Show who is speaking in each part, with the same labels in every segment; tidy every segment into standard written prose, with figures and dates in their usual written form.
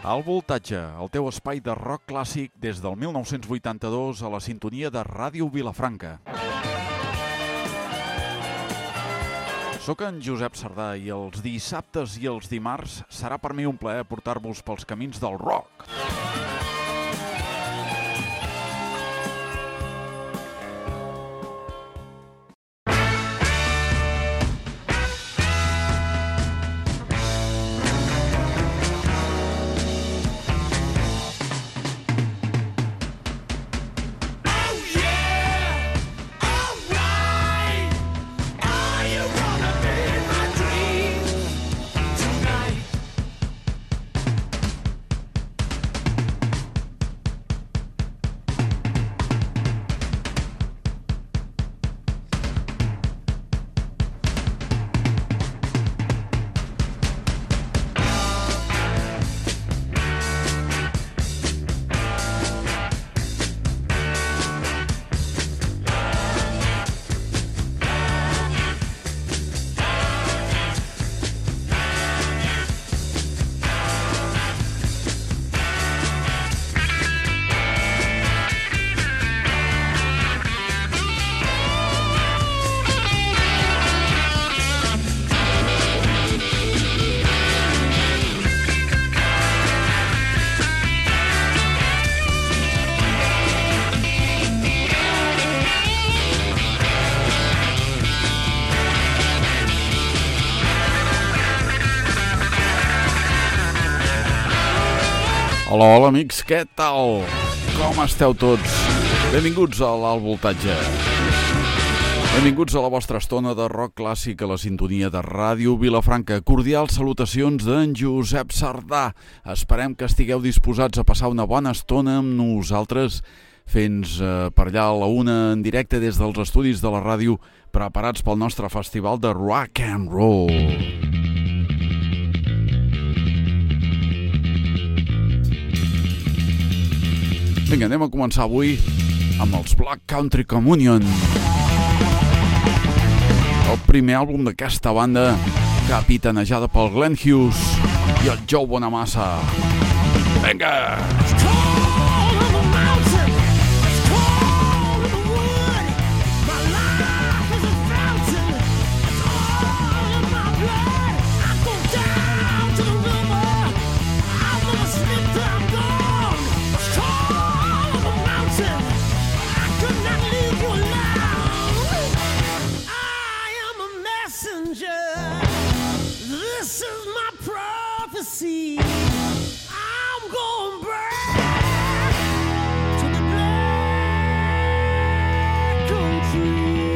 Speaker 1: Al voltatge, el teu espai de rock clàssic des del 1982 a la sintonia de Ràdio Vilafranca. Soc en Josep Sardà i els dissabtes i els dimarts serà per mi un plaer portar-vos pels camins del rock. Hola amics, què tal? Com esteu tots? Benvinguts a l'Alt Voltatge. Benvinguts a la vostra estona de rock clàssic a la sintonia de Ràdio Vilafranca. Cordials salutacions d'en Josep Sardà. Esperem que estigueu disposats a passar una bona estona amb nosaltres, fent per allà a la una en directe des dels estudis de la ràdio, preparats pel nostre festival de rock and roll. Vinga, anem a començar avui amb els Black Country Communion, el primer àlbum d'aquesta banda capitanejada pel Glenn Hughes i el Joe Bonamassa. Vinga!
Speaker 2: I'm going back to the black country.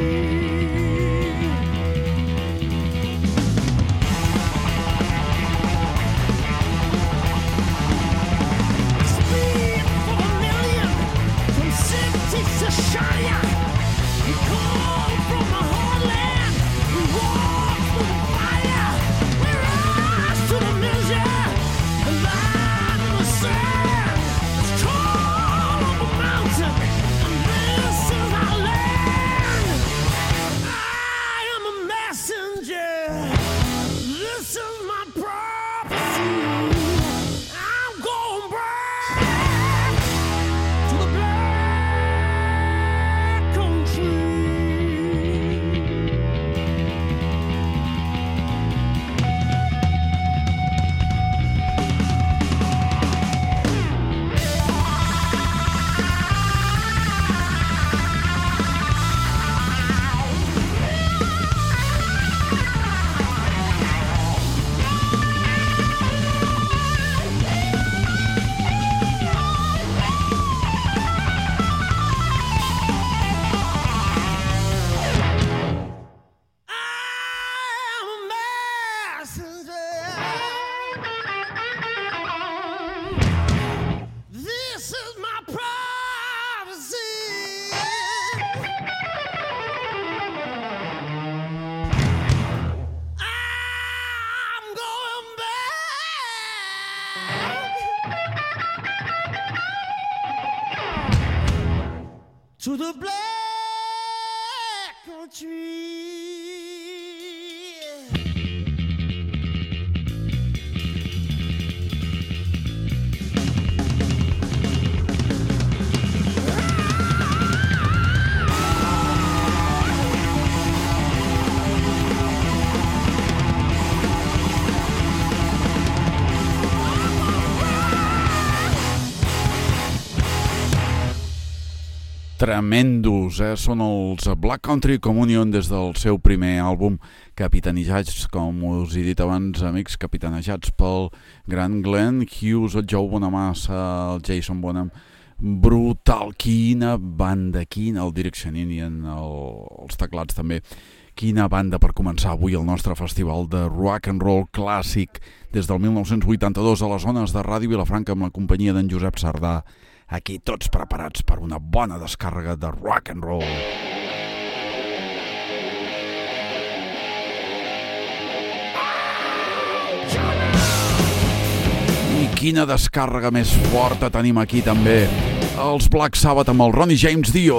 Speaker 2: Speed for a million, from cities to Shire. We come from the heartland, we walk through the fire. We rise to the music. To the black country.
Speaker 1: tremendos, Són els Black Country Communion des del seu primer àlbum, capitanejats, com us he dit abans, amics, capitanejats pel gran Glenn Hughes, el Joe Bonamassa, el Jason Bonham. Brutal, quina banda, el Direction Indian, els teclats també. Quina banda per començar avui el nostre festival de rock and roll clàssic des del 1982 a les zones de Ràdio Vilafranca amb la companyia d'en Josep Sardà. Aquí tots preparats per una bona descàrrega de rock and roll. I quina descàrrega més forta tenim aquí també. Els Black Sabbath amb el Ronnie James Dio.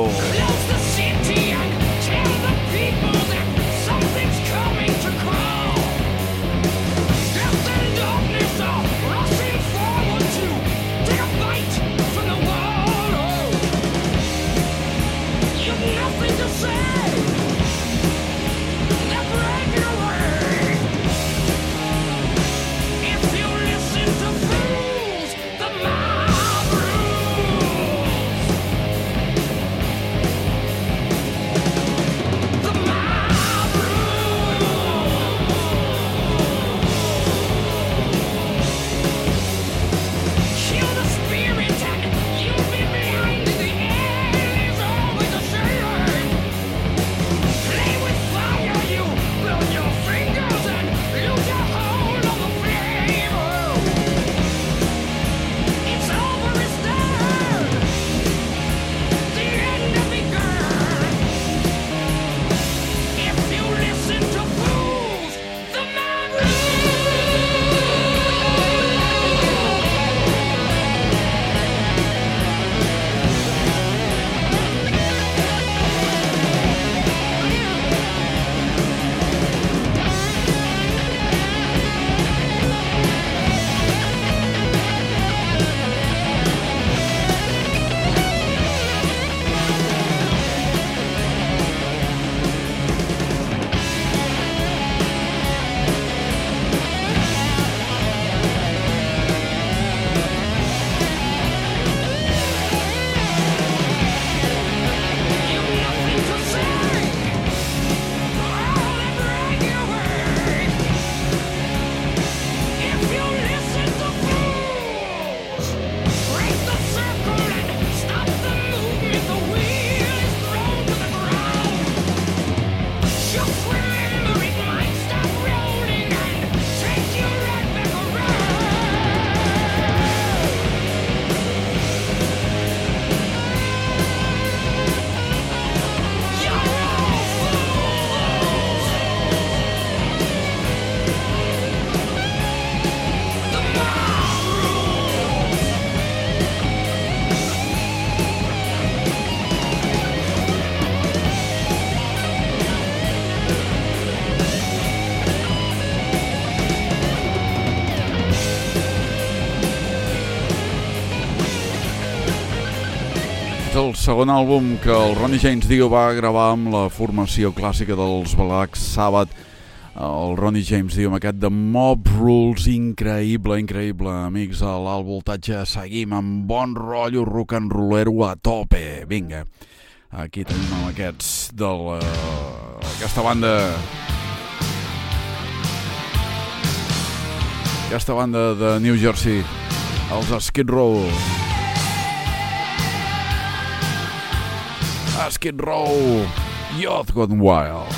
Speaker 1: El segon àlbum que el Ronnie James Dio va gravar amb la formació clàssica dels Black Sabbath, el Ronnie James Dio amb aquest de Mob Rules, increïble, amics, a l'alt voltatge seguim amb bon rotllo rock and rollero a tope. Vinga, aquí tenim amb aquests aquesta banda de New Jersey, els Skid Row. Skid Row, Youth Gone Wild.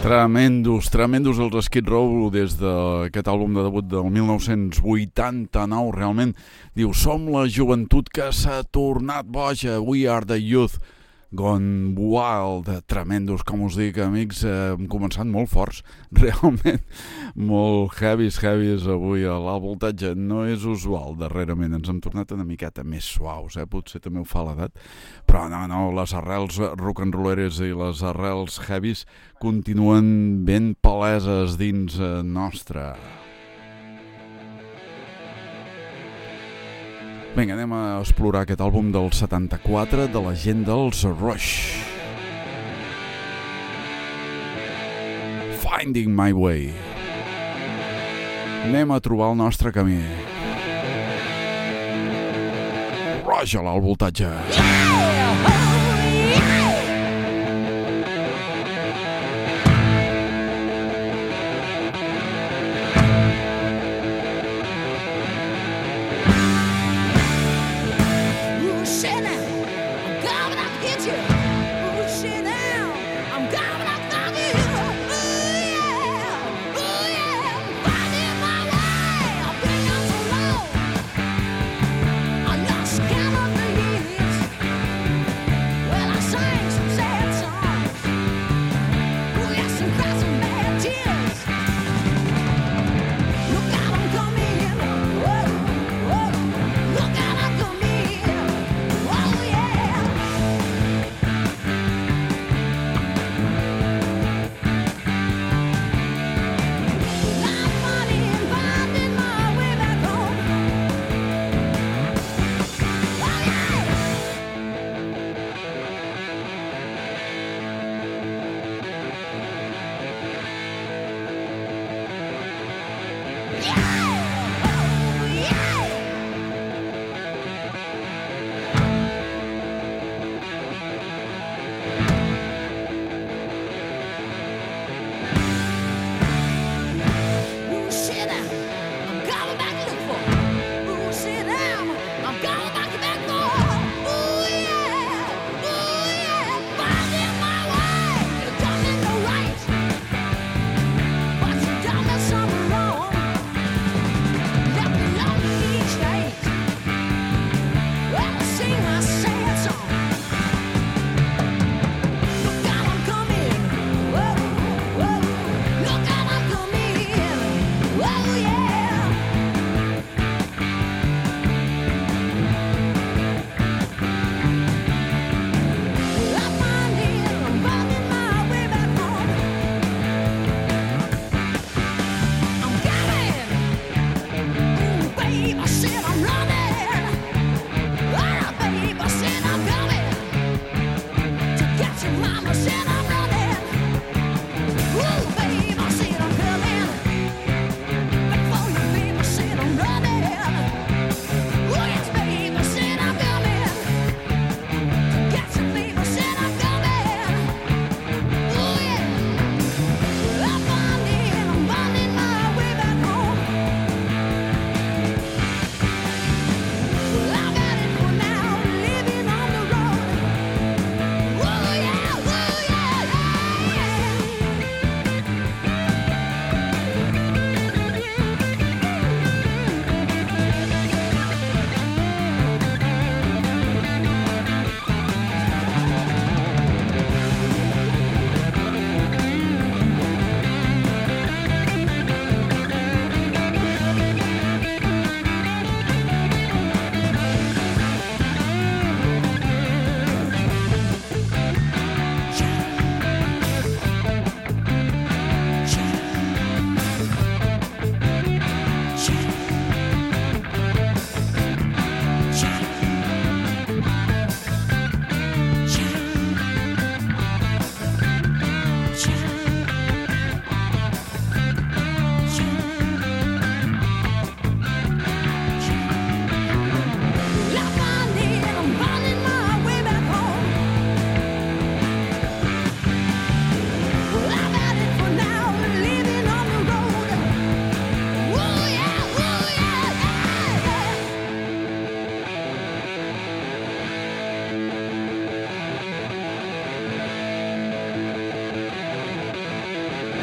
Speaker 1: Tremendos els Skid Row des d'aquest àlbum de debut del 1989. Realment, diu, som la joventut que s'ha tornat boja. We are the youth gone wild. Tremendos, com us dic, amics. Hem començat molt forts, realment molt heavies avui a l'alt voltatge. No és usual, darrerament ens hem tornat una miqueta més suaus, potser també ho fa l'edat, però no, les arrels rock'n'rolleres i les arrels heavies continuen ben paleses dins nostra. Vinga, anem a explorar aquest àlbum del 74 de la gent dels Rush. Finding My Way. Anem a trobar el nostre camí. Rush a l'alt voltatge.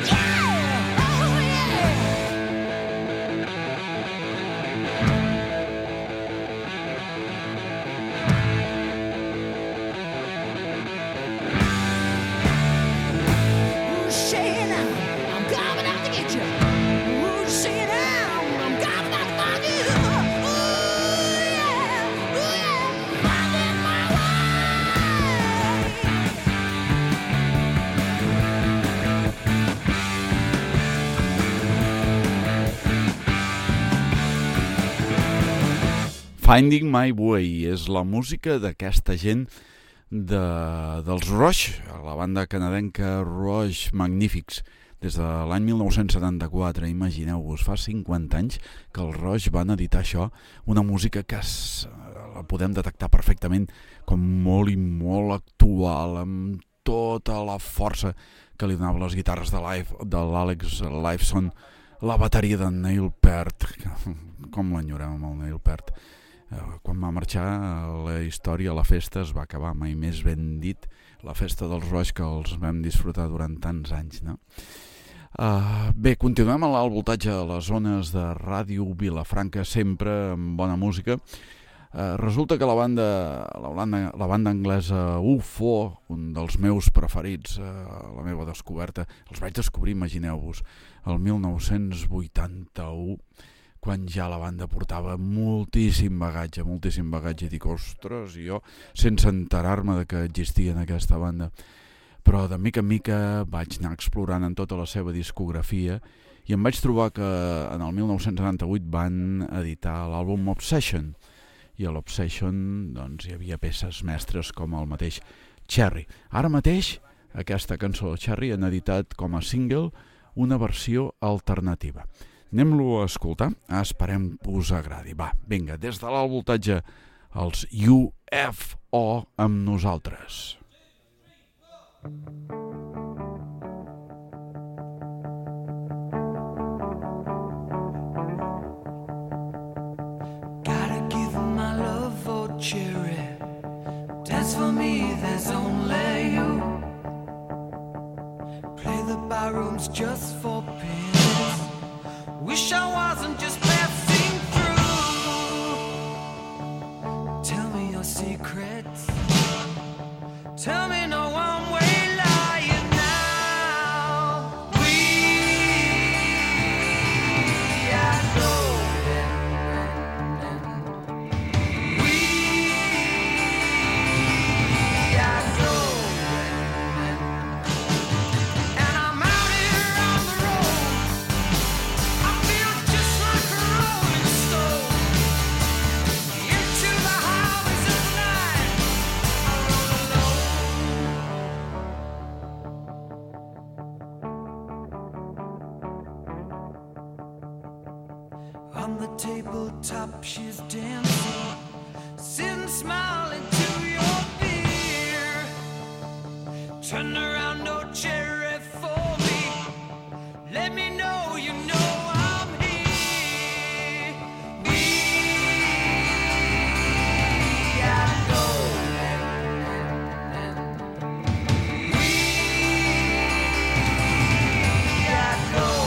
Speaker 1: Finding My Way és la música d'aquesta gent dels Rush, la banda canadenca Rush Magnifics, des de l'any 1974. Imagineu-vos, fa 50 anys que els Rush van editar això, una música que la podem detectar perfectament com molt i molt actual, amb tota la força que li donaven les guitarres de l'Alex Lifeson, la bateria de Neil Peart, com l'enyorem amb el Neil Peart. Quan va marxar, la història, la festa es va acabar, mai més ben dit, la festa dels Rush que els vam disfrutar durant tants anys, no? Bé, continuem a l'alt voltatge a les zones de Ràdio Vilafranca, sempre amb bona música. Resulta que la banda anglesa UFO, un dels meus preferits, la meva descoberta, els vaig descobrir, imagineu-vos, el 1981, quan ja la banda portava moltíssim bagatge, i dic, ostres, i jo sense enterar-me de que existia en aquesta banda. Però de mica en mica vaig anar explorant en tota la seva discografia i em vaig trobar que en el 1978 van editar l'àlbum Obsession, i a l'Obsession doncs, hi havia peces mestres com el mateix Cherry. Ara mateix aquesta cançó Cherry han editat com a single una versió alternativa. Anem-lo a escoltar, esperem que us agradi. Va, vinga, des de l'alt voltatge, els UFO amb nosaltres.
Speaker 3: Gotta give my love for Cherry. Dance for me, there's only you. Play the barrooms just for pins. Wish I wasn't just passing through. Tell me your secrets. Tell me no one way lying now. I know. I know. And I'm out here on the road. I feel just like a rolling stone. Into the highways of the night, I roll alone. On the tabletop she's dancing, sitting smiling to your beer. Turn around, no Cherry for me. Let me know you know I'm here. I know. I know.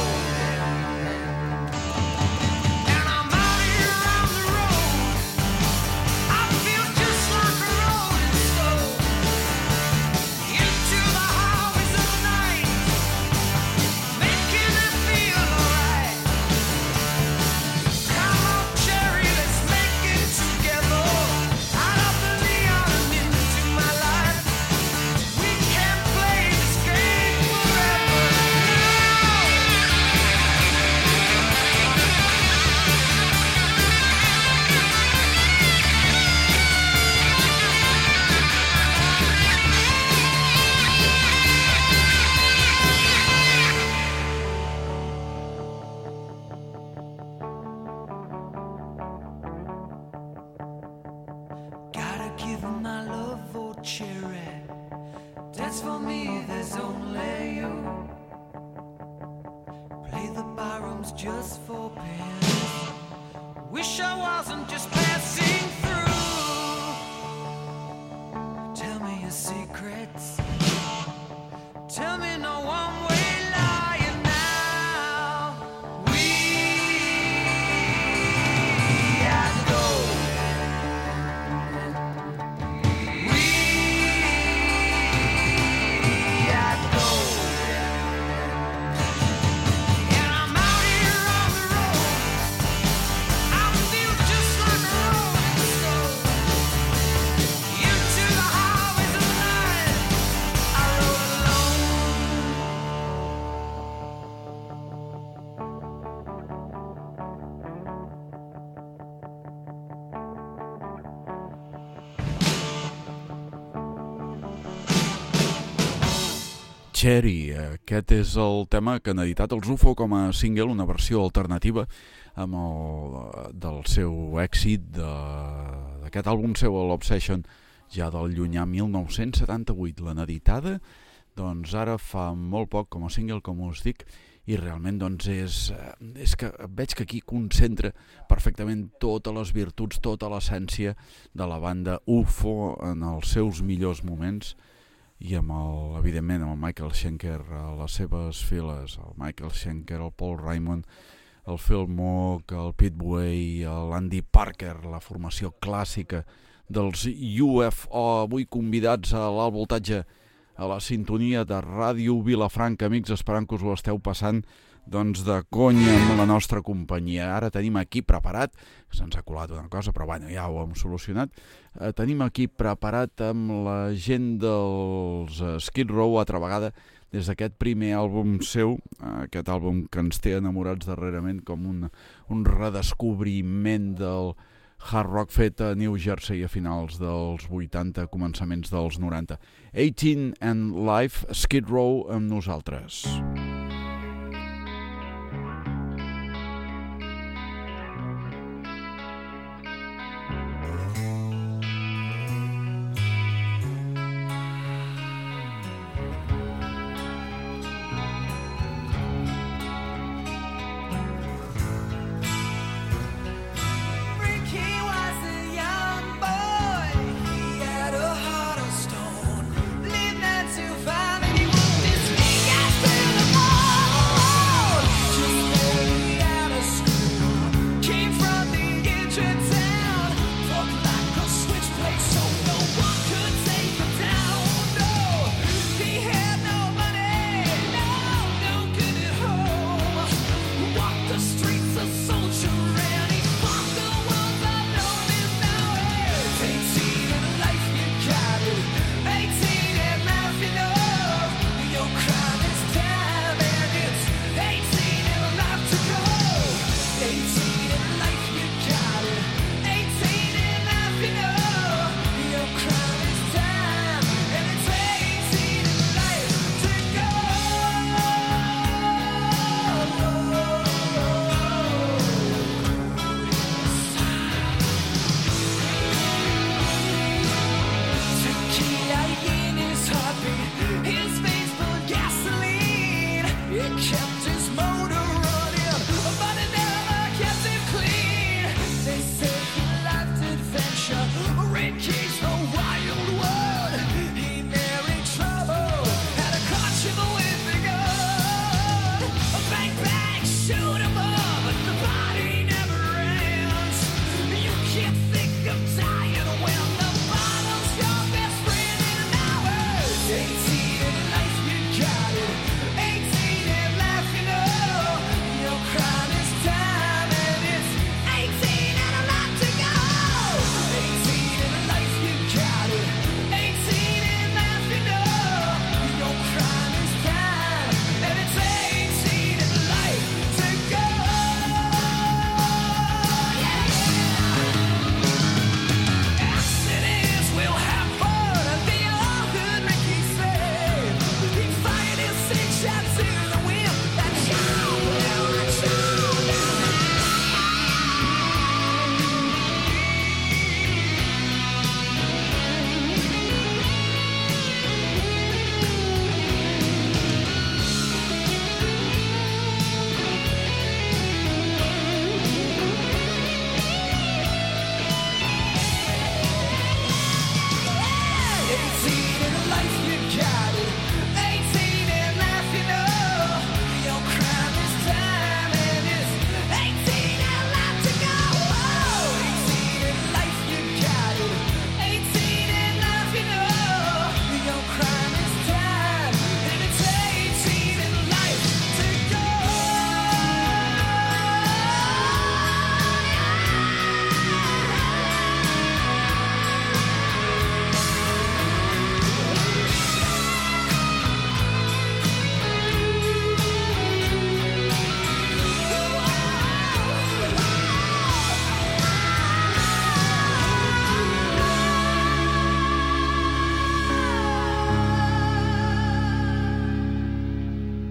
Speaker 3: And I'm out here on the road. I feel just like a rolling stone. Into the highways of the night, making it feel alright. Come on, Cherry, let's make it together. Out of the neon and into my life. We can play this game forever now. Gotta give my love for Cherry. Dance for me, there's only you. Play the barrooms just for pins. Wish I wasn't just passing through. Tell me your secrets. Tell me no one way lying
Speaker 1: Cherry. Aquest és el tema que han editat els UFO com a single, una versió alternativa del seu èxit d'aquest àlbum seu, l'Obsession, ja del llunyà 1978. L'han editada doncs ara fa molt poc com a single, com us dic, i realment doncs és que veig que aquí concentra perfectament totes les virtuts, tota l'essència de la banda UFO en els seus millors moments, i evidentment amb el Michael Schenker a les seves files, el Michael Schenker, el Paul Raymond, el Phil Moog, el Pete Way, l'Andy Parker, la formació clàssica dels UFO, avui convidats a l'Alt Voltatge, a la sintonia de Ràdio Vilafranca. Amics, esperant que us ho esteu passant doncs de conya amb la nostra companyia. Ara tenim aquí preparat, se'ns ha colat una cosa, però bueno, ja ho hem solucionat. Tenim aquí preparat amb la gent dels Skid Row, altra vegada, des d'aquest primer àlbum seu, aquest àlbum que ens té enamorats darrerament, com un redescobriment del hard rock fet a New Jersey a finals dels 80, començaments dels 90. 18 and Life, Skid Row amb nosaltres.
Speaker 3: He was a young boy. He had a heart of stone. Lived not to find that he walked his fingers through the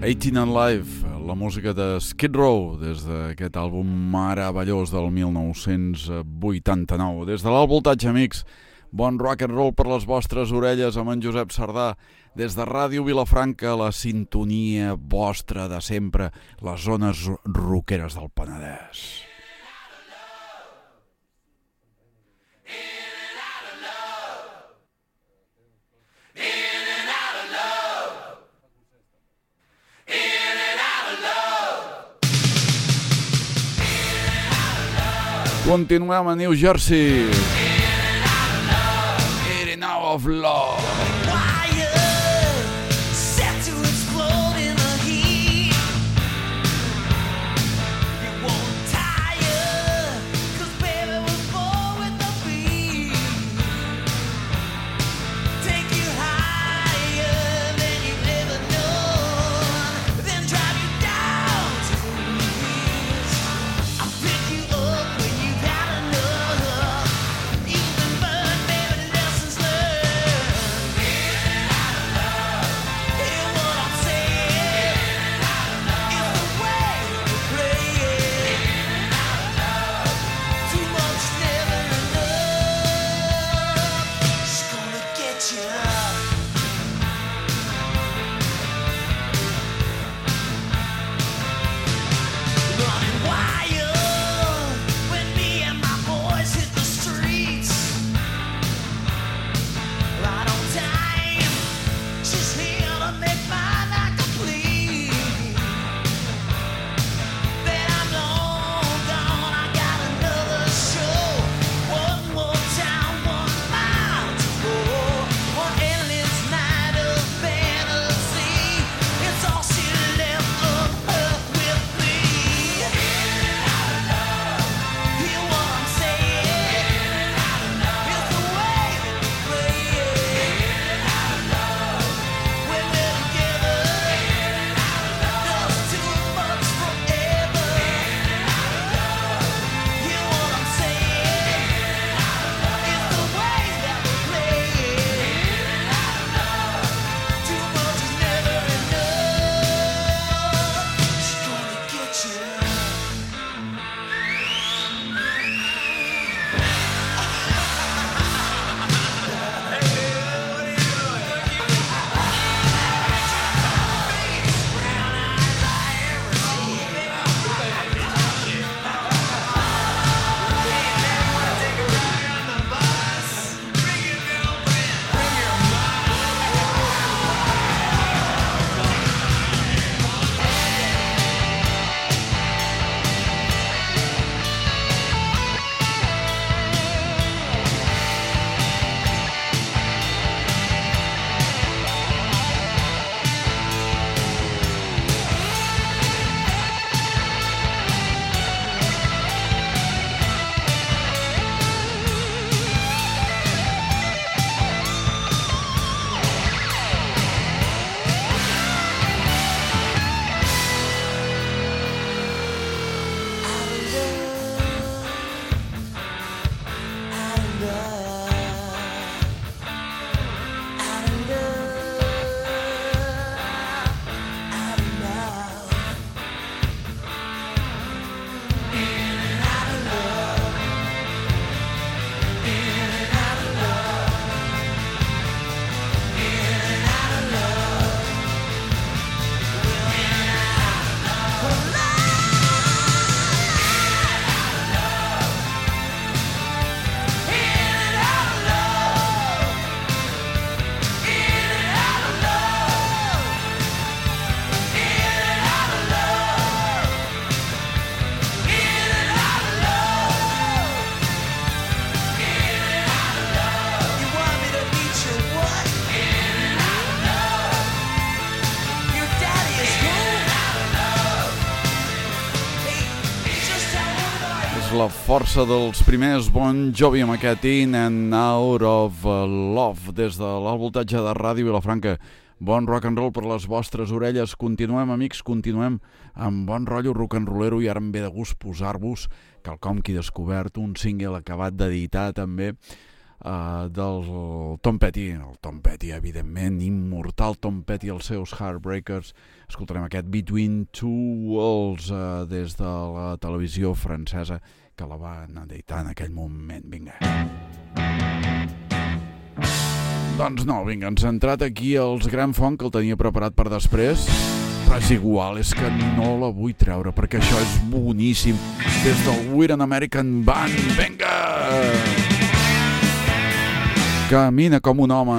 Speaker 1: 18 and Live, la música de Skid Row, des d'aquest àlbum meravellós del 1989. Des de l'Alt Voltatge, amics, bon rock and roll per les vostres orelles amb en Josep Sardà. Des de Ràdio Vilafranca, la sintonia vostra de sempre, les zones rockeres del Penedès. Continuem a New Jersey. Eating out of love. La força dels primers Bon Jovi amb aquest In and Out of Love des de l'Alt Voltatge de Ràdio Vilafranca. Bon rock and roll per les vostres orelles. Continuem, amics, continuem amb bon rotllo rock and rollero i ara em ve de gust posar-vos quelcom que he descobert, un single acabat d'editar també del Tom Petty. El Tom Petty, evidentment, immortal Tom Petty, els seus Heartbreakers. Escoltarem aquest Between Two Worlds des de la televisió francesa que la van editar en aquell moment. Vinga. Doncs no, vinga, ens ha entrat aquí els Grand Funk, que el tenia preparat per després, però és igual, és que no la vull treure, perquè això és boníssim. Des del We're an American Band, vinga! Camina com un home.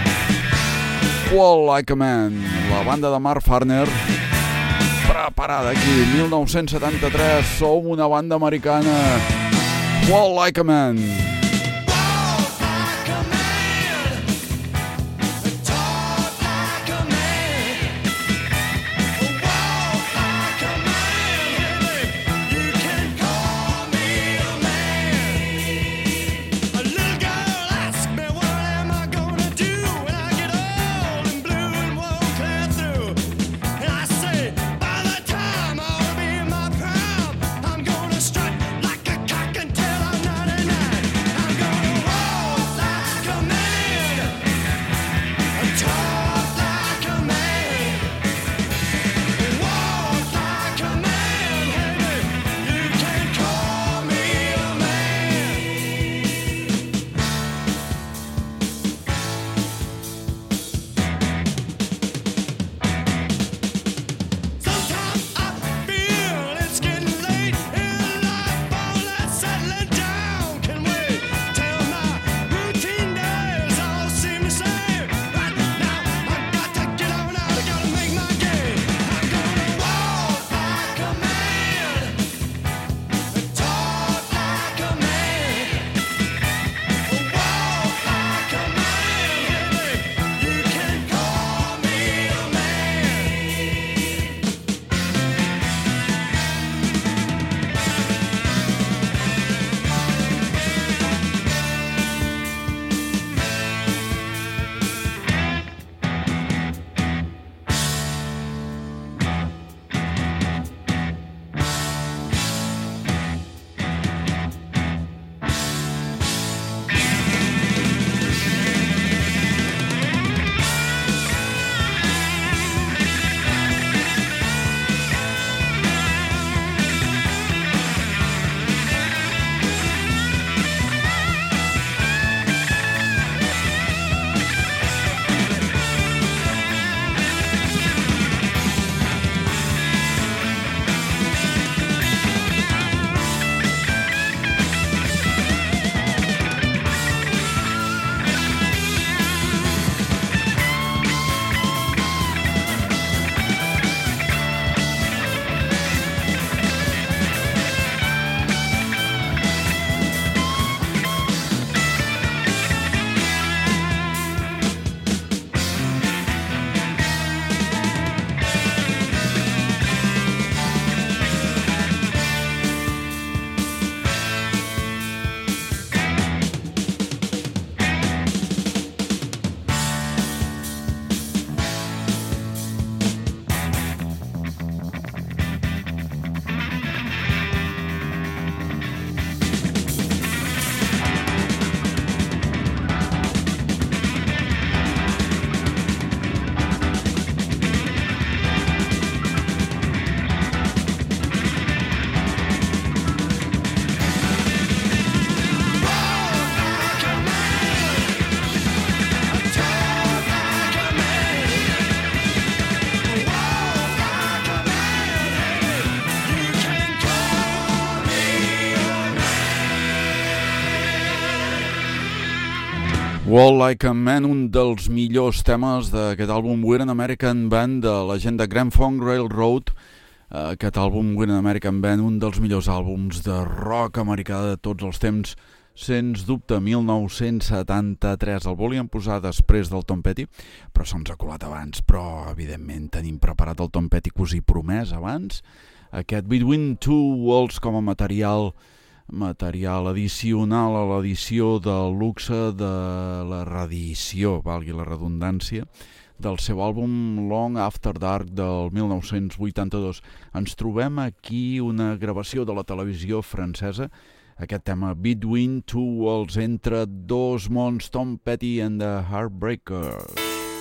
Speaker 1: Walk Like a Man, la banda de Mark Farner, preparada aquí, 1973, som una banda americana. Walk Like a Man. Walk Like a Man, un dels millors temes d'aquest àlbum We're an American Band de la gent de Grand Funk Railroad. Aquest àlbum We're an American Band, un dels millors àlbums de rock americà de tots els temps, sens dubte, 1973. El volíem posar després del Tom Petty, però se'ns ha colat abans. Però, evidentment, tenim preparat el Tom Petty cosí promès abans. Aquest Between Two Worlds com a material addicional a l'edició de luxe de la reedició, valgui la redundància, del seu àlbum Long After Dark del 1982. Ens trobem aquí una gravació de la televisió francesa aquest tema Between Two Worlds, entre dos mons, Tom Petty and the Heartbreakers.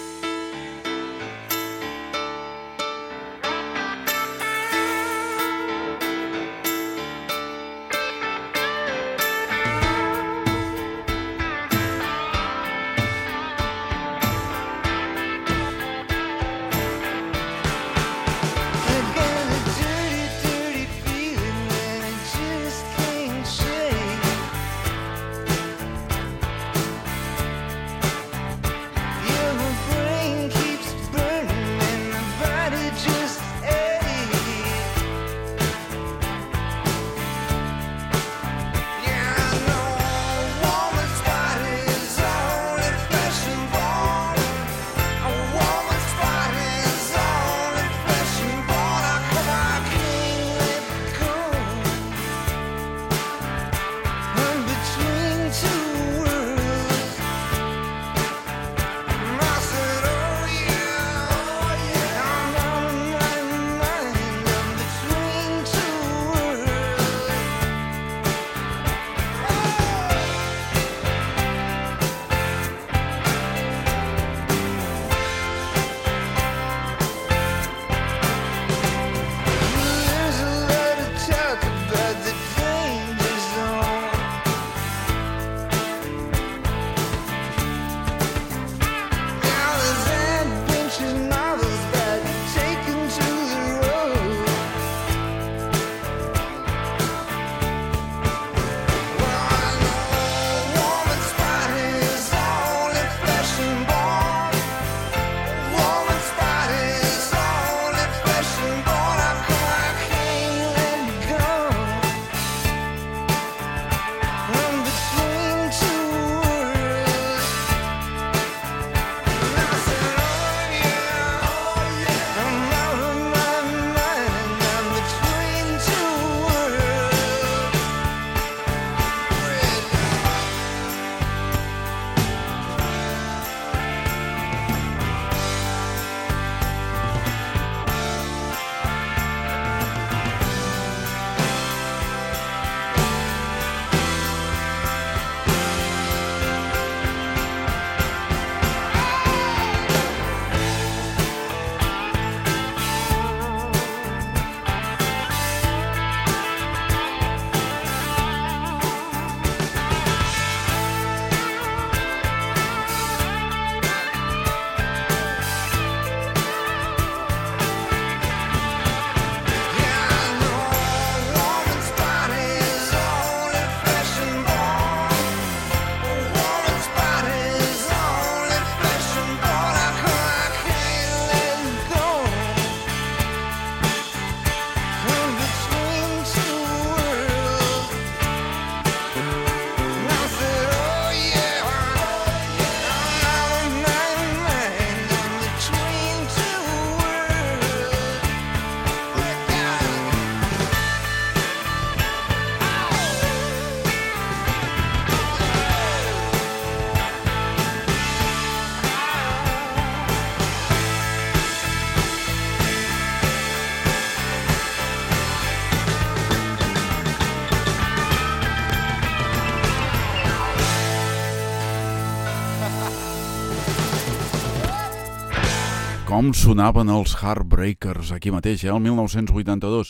Speaker 1: Com sonaven els Heartbreakers aquí mateix, el 1982,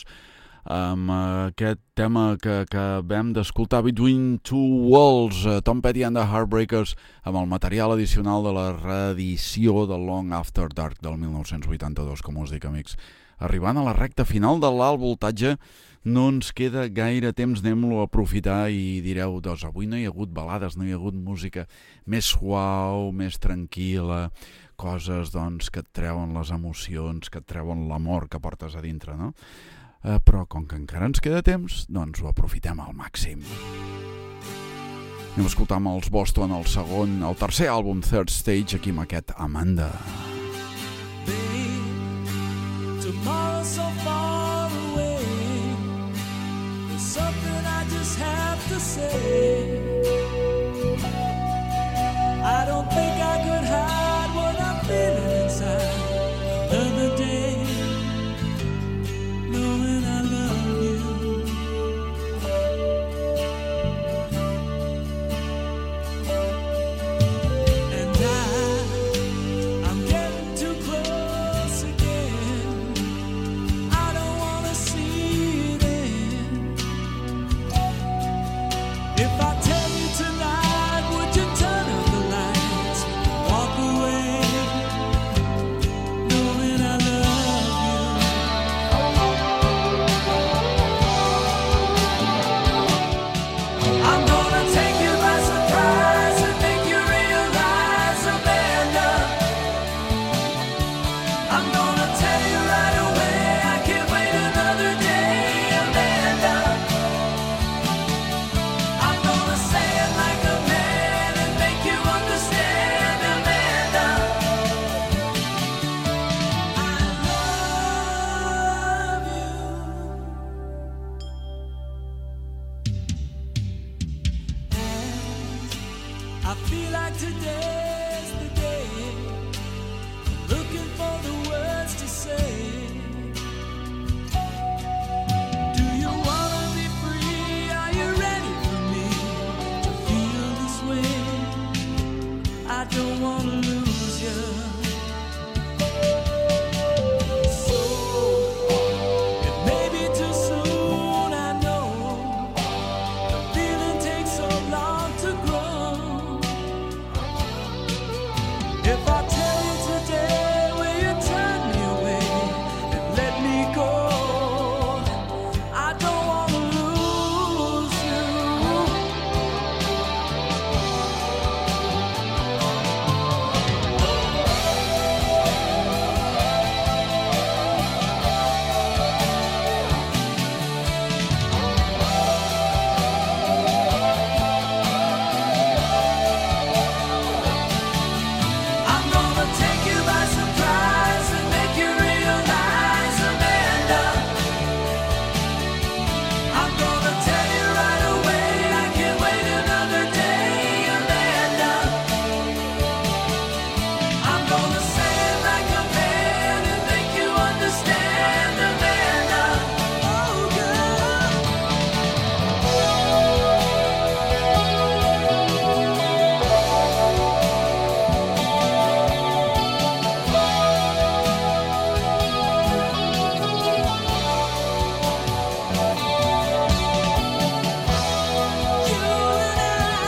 Speaker 1: amb aquest tema que acabem d'escoltar, Between Two Worlds, Tom Petty and the Heartbreakers, amb el material addicional de la reedició de Long After Dark del 1982, com us dic, amics. Arribant a la recta final de l'alt voltatge, no ens queda gaire temps, anem-lo a aprofitar i direu, doncs avui no hi ha hagut balades, no hi ha hagut música més suau, més tranquil·la, coses doncs, que et treuen les emocions, que et treuen l'amor que portes a dintre, no? Però com que encara ens queda temps, doncs ho aprofitem al màxim. Anem a escoltar amb els Boston el tercer àlbum, Third Stage, aquí amb aquest Amanda.
Speaker 4: Tomorrow's so far away. There's something I just have to say. I don't think I could hide what I'm feeling inside another day, knowing I love you. feel like today's the day. Looking for the words to say. Do you wanna be free? Are you ready for me to feel this way? I don't wanna lose you. So it may be too soon, I know. The feeling takes so long to grow. If I tell you today, will you turn me away and let me go? I don't wanna lose you. I'm gonna take you by surprise and make you realize, Amanda. I'm gonna tell you right away, I can't wait another day, Amanda. I'm gonna say it like a man and make you understand, Amanda. Oh, girl. You and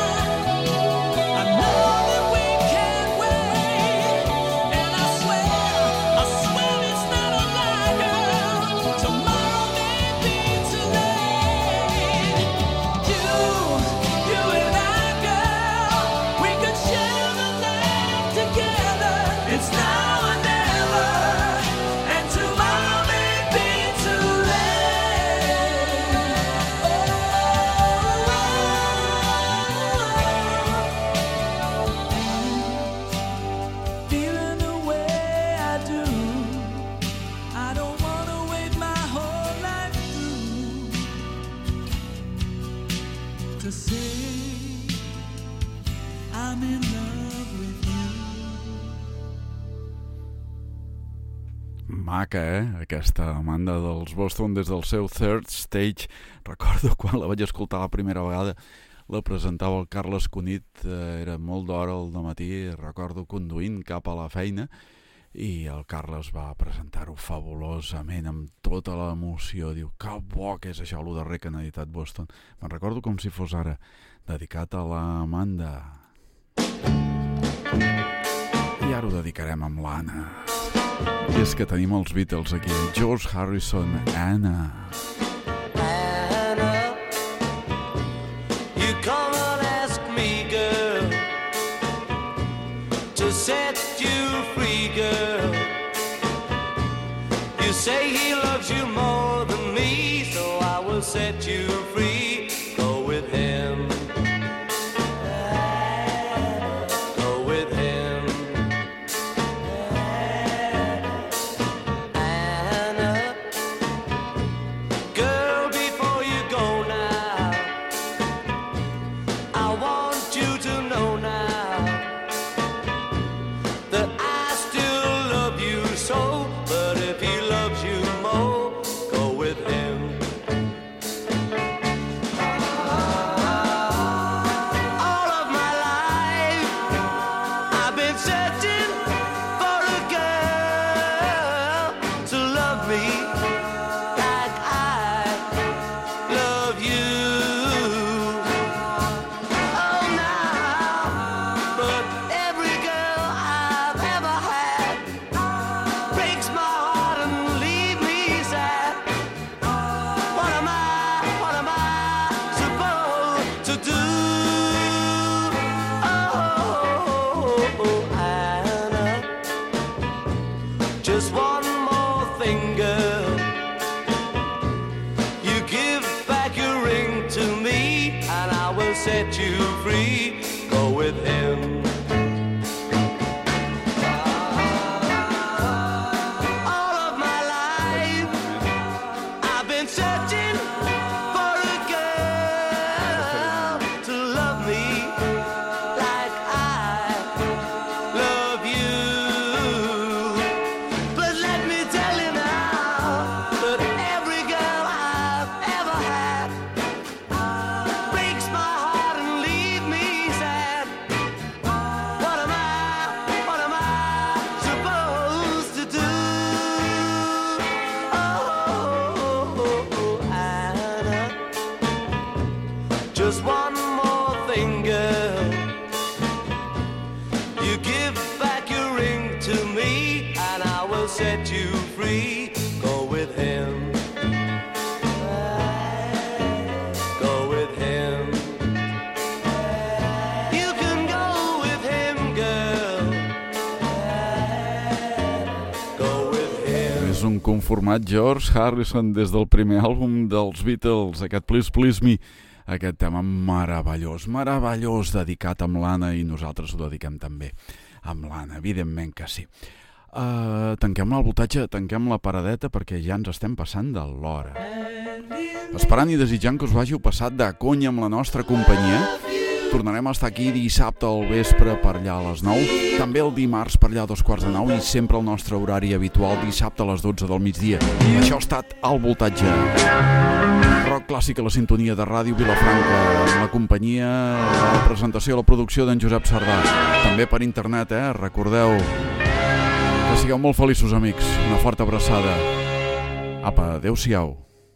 Speaker 4: I know that we can't wait, and I swear it's not a lie, girl. Tomorrow may be too late. You and I, girl, we could share the night together. It's now or never, and tomorrow may be too late. Feeling the way I do, I don't wanna wait my whole life through to say I'm in love with you.
Speaker 1: Maca, aquesta Amanda dels Boston des del seu Third Stage. Recordo quan la vaig escoltar la primera vegada, la presentava el Carles Cunit, era molt d'hora al dematí, recordo conduint cap a la feina, i el Carles va presentar-ho fabulosament, amb tota l'emoció. Diu, que bo que és això, el darrer que han editat Boston. Me'n recordo com si fos ara, dedicat a l'Amanda. I ara ho dedicarem amb l'Anna. I és que tenim els Beatles aquí, George Harrison, Anna.
Speaker 3: Anna, you come and ask me, girl, to set you free, girl. You say he loves you more than me, so I will set you free. Go with him. Go with him. Anna, girl, before you go now, I want you to know now that I still love you so. But if he loves you more, go with him. All of my life I've been searching for a girl to love me like I love you. Oh, now, but every girl I've ever had breaks my heart and leave me sad. What am I supposed to do? Oh, Anna, just one more thing, girl. You give back your ring to me, and I will set you free. Go with him. All of my life I've been searching for a girl to love me like
Speaker 1: format George Harrison des del primer àlbum dels Beatles, aquest Please Please Me, aquest tema meravellós, dedicat amb l'Anna, i nosaltres ho dediquem també amb l'Anna, evidentment que sí. Tanquem el voltatge, tanquem la paradeta perquè ja ens estem passant de l'hora. Esperant i desitjant que us vàgiu passat de conya amb la nostra companyia. Tornarem a estar aquí dissabte al vespre per allà a les 9, també el dimarts per allà a 9:15 i sempre el nostre horari habitual dissabte a les 12 del migdia. Això ha estat El Voltatge. Rock clàssic a la sintonia de Ràdio Vilafranca, amb la companyia, la presentació i la producció d'en Josep Sardà. També per internet, recordeu. Que sigueu molt feliços, amics. Una forta abraçada. Apa, adeu-siau.